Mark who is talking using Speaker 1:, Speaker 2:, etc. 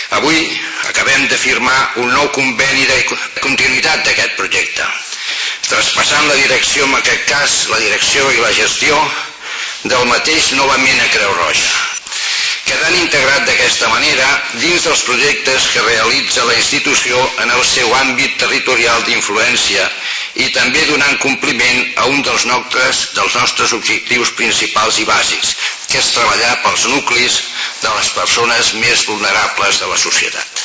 Speaker 1: Avui acabem de firmar un nou conveni de continuïtat d'aquest projecte, traspassant la direcció, en aquest cas, la direcció i la gestió del mateix novament a Creu Roja, quedant integrat d'aquesta manera dins dels projectes que realitza la institució en el seu àmbit territorial d'influència i també donant compliment a un dels nostres objectius principals i bàsics, que és treballar pels nuclis de les persones més vulnerables de la societat.